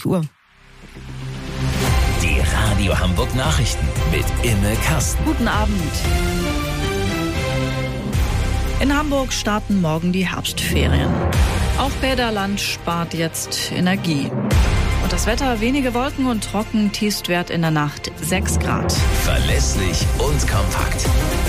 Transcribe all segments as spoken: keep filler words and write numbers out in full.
zweiundzwanzig Uhr. Die Radio Hamburg Nachrichten mit Imme Kasten. Guten Abend. In Hamburg starten morgen die Herbstferien. Auch Bäderland spart jetzt Energie. Und das Wetter, wenige Wolken und trocken, Tiefstwert in der Nacht sechs Grad. Verlässlich und kompakt.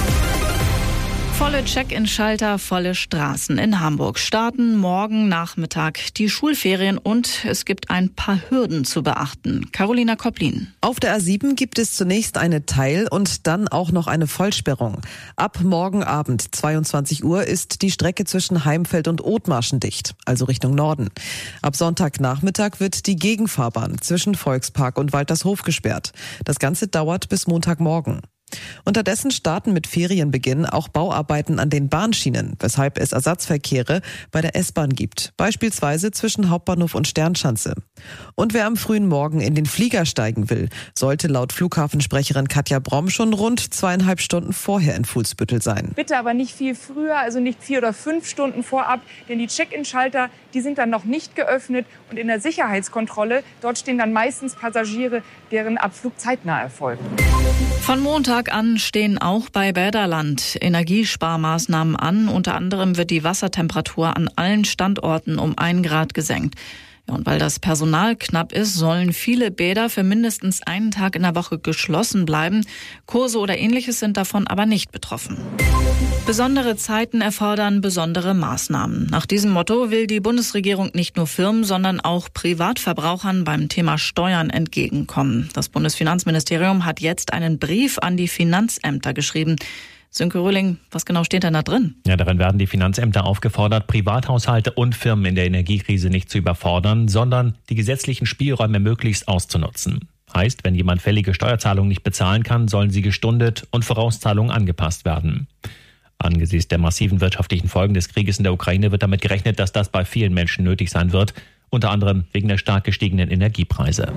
Volle Check-in-Schalter, volle Straßen in Hamburg. Starten morgen Nachmittag die Schulferien und es gibt ein paar Hürden zu beachten. Carolina Kopplin. Auf der A sieben gibt es zunächst eine Teil- und dann auch noch eine Vollsperrung. Ab morgen Abend zweiundzwanzig Uhr ist die Strecke zwischen Heimfeld und Othmarschen dicht, also Richtung Norden. Ab Sonntagnachmittag wird die Gegenfahrbahn zwischen Volkspark und Waltershof gesperrt. Das Ganze dauert bis Montagmorgen. Unterdessen starten mit Ferienbeginn auch Bauarbeiten an den Bahnschienen, weshalb es Ersatzverkehre bei der S-Bahn gibt, beispielsweise zwischen Hauptbahnhof und Sternschanze. Und wer am frühen Morgen in den Flieger steigen will, sollte laut Flughafensprecherin Katja Bromm schon rund zweieinhalb Stunden vorher in Fuhlsbüttel sein. Bitte aber nicht viel früher, also nicht vier oder fünf Stunden vorab, denn die Check-in-Schalter, die sind dann noch nicht geöffnet und in der Sicherheitskontrolle, dort stehen dann meistens Passagiere, deren Abflug zeitnah erfolgt. Von Montag an stehen auch bei Bäderland Energiesparmaßnahmen an. Unter anderem wird die Wassertemperatur an allen Standorten um ein Grad gesenkt. Ja, und weil das Personal knapp ist, sollen viele Bäder für mindestens einen Tag in der Woche geschlossen bleiben. Kurse oder Ähnliches sind davon aber nicht betroffen. Besondere Zeiten erfordern besondere Maßnahmen. Nach diesem Motto will die Bundesregierung nicht nur Firmen, sondern auch Privatverbrauchern beim Thema Steuern entgegenkommen. Das Bundesfinanzministerium hat jetzt einen Brief an die Finanzämter geschrieben. Sönke Röhling, was genau steht denn da drin? Ja, darin werden die Finanzämter aufgefordert, Privathaushalte und Firmen in der Energiekrise nicht zu überfordern, sondern die gesetzlichen Spielräume möglichst auszunutzen. Heißt, wenn jemand fällige Steuerzahlungen nicht bezahlen kann, sollen sie gestundet und Vorauszahlungen angepasst werden. Angesichts der massiven wirtschaftlichen Folgen des Krieges in der Ukraine wird damit gerechnet, dass das bei vielen Menschen nötig sein wird, unter anderem wegen der stark gestiegenen Energiepreise.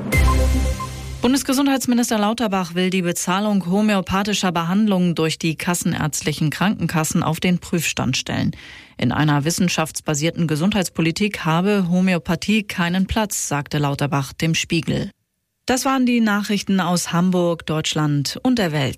Bundesgesundheitsminister Lauterbach will die Bezahlung homöopathischer Behandlungen durch die kassenärztlichen Krankenkassen auf den Prüfstand stellen. In einer wissenschaftsbasierten Gesundheitspolitik habe Homöopathie keinen Platz, sagte Lauterbach dem Spiegel. Das waren die Nachrichten aus Hamburg, Deutschland und der Welt.